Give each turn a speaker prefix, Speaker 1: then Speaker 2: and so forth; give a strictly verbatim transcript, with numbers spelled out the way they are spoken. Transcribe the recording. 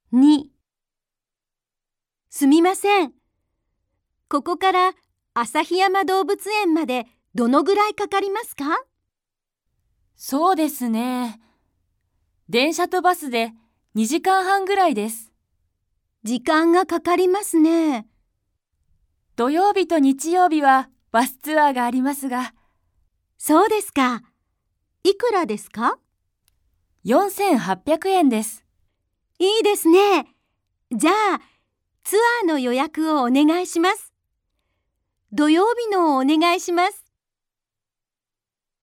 Speaker 1: に、すみません。ここから旭山動物園までどのぐらいかかりますか？
Speaker 2: そうですね。電車とバスでにじかんはんぐらいです。
Speaker 1: 時間がかかりますね。
Speaker 2: 土曜日と日曜日はバスツアーがありますが、
Speaker 1: そうですか。いくらですか？
Speaker 2: よんせんはっぴゃくえんです。
Speaker 1: いいですね。じゃあ、ツアーの予約をお願いします。土曜日のをお願いします。